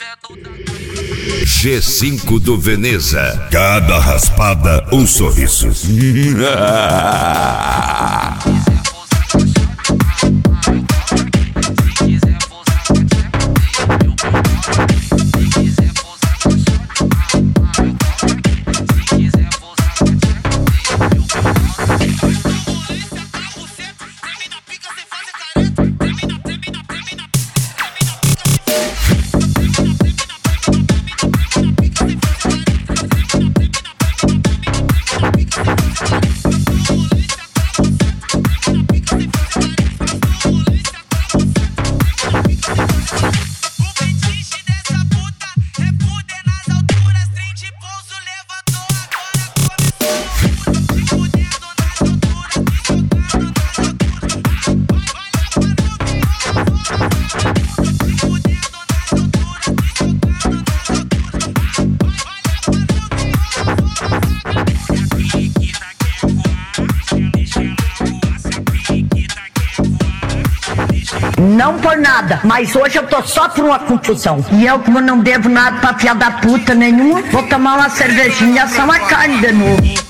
G5 do Veneza. Cada raspada, um sorriso. Não por nada, mas hoje eu tô só por uma confusão. E eu, como não devo nada pra filha da puta nenhuma, vou tomar uma cervejinha e assar uma carne de novo.